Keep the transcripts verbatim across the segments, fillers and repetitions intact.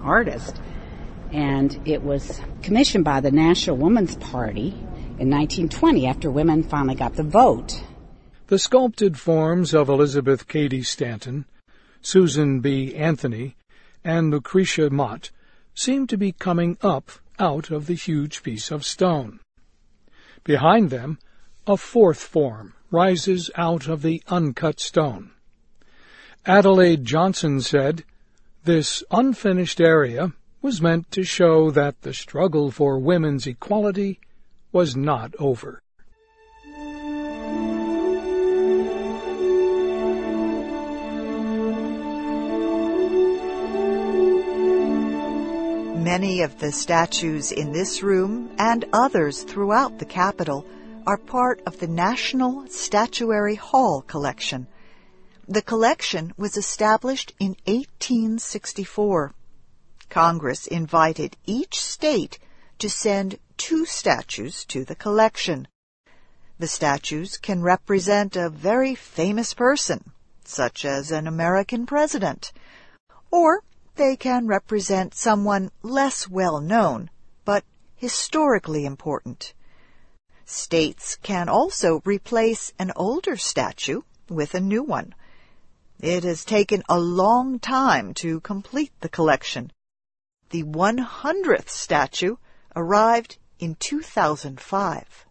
artist. And it was commissioned by the National Woman's Party in nineteen twenty, after women finally got the vote. The sculpted forms of Elizabeth Cady Stanton, Susan B. Anthony, and Lucretia Mott seem to be coming up out of the huge piece of stone. Behind them, a fourth form rises out of the uncut stone. Adelaide Johnson said, "This unfinished area was meant to show that the struggle for women's equality was not over." Many of the statues in this room and others throughout the Capitol are part of the National Statuary Hall collection. The collection was established in eighteen sixty-four. Congress invited each state to send two statues to the collection. The statues can represent a very famous person, such as an American president, or they can represent someone less well-known, but historically important. States can also replace an older statue with a new one. It has taken a long time to complete the collection. The one hundredth statue arrived in two thousand five.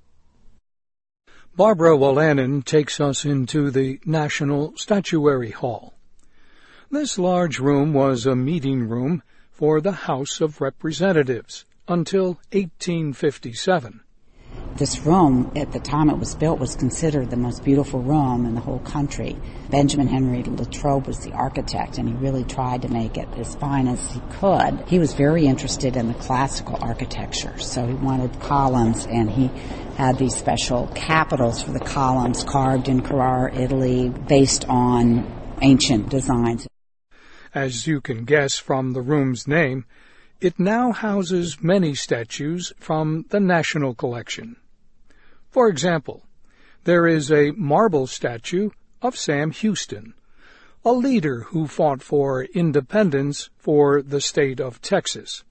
Barbara Wolanin takes us into the National Statuary Hall. This large room was a meeting room for the House of Representatives until eighteen fifty-seven. This room, at the time it was built, was considered the most beautiful room in the whole country. Benjamin Henry Latrobe was the architect, and he really tried to make it as fine as he could. He was very interested in the classical architecture, so he wanted columns, and he had these special capitals for the columns carved in Carrara, Italy, based on ancient designs. As you can guess from the room's name, it now houses many statues from the National Collection. For example, there is a marble statue of Sam Houston, a leader who fought for independence for the state of Texas.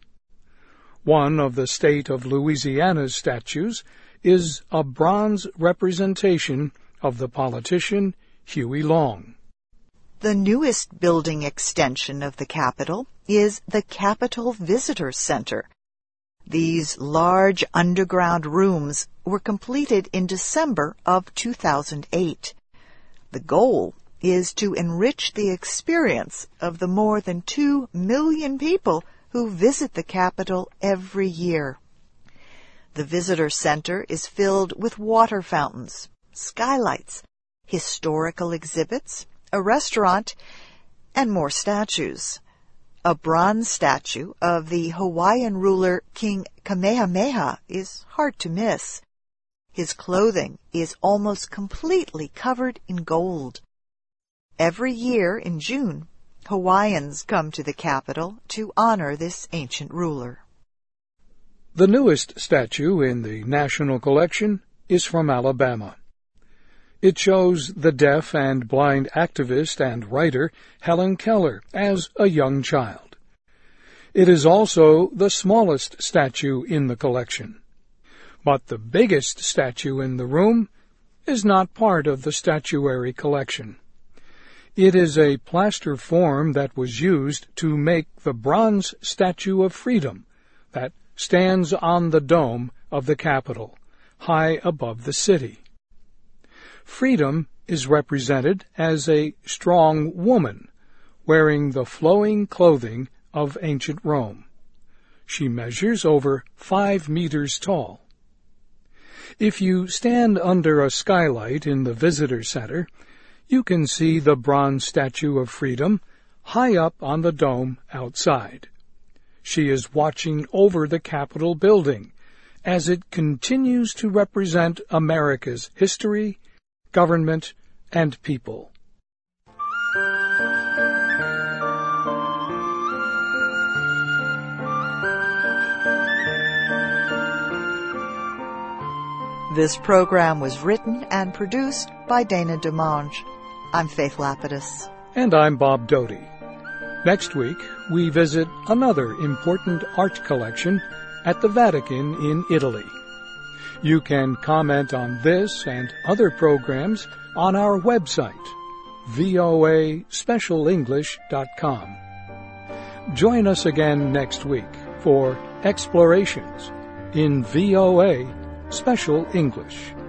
One of the state of Louisiana's statues is a bronze representation of the politician Huey Long. The newest building extension of the Capitol is the Capitol Visitor Center. These large underground rooms were completed in December of two thousand eight. The goal is to enrich the experience of the more than two million people who visit the Capitol every year. The Visitor Center is filled with water fountains, skylights, historical exhibits, a restaurant, and more statues. A bronze statue of the Hawaiian ruler King Kamehameha is hard to miss. His clothing is almost completely covered in gold. Every year in June, Hawaiians come to the Capitol to honor this ancient ruler. The newest statue in the National Collection is from Alabama. It shows the deaf and blind activist and writer Helen Keller as a young child. It is also the smallest statue in the collection. But the biggest statue in the room is not part of the statuary collection. It is a plaster form that was used to make the bronze Statue of Freedom that stands on the dome of the Capitol, high above the city. Freedom is represented as a strong woman wearing the flowing clothing of ancient Rome. She measures over five meters tall. If you stand under a skylight in the visitor center, you can see the bronze Statue of Freedom high up on the dome outside. She is watching over the Capitol building as it continues to represent America's history, government, and people. This program was written and produced by Dana DeMange. I'm Faith Lapidus. And I'm Bob Doty. Next week, we visit another important art collection at the Vatican in Italy. You can comment on this and other programs on our website, v o a special english dot com. Join us again next week for Explorations in V O A Special English.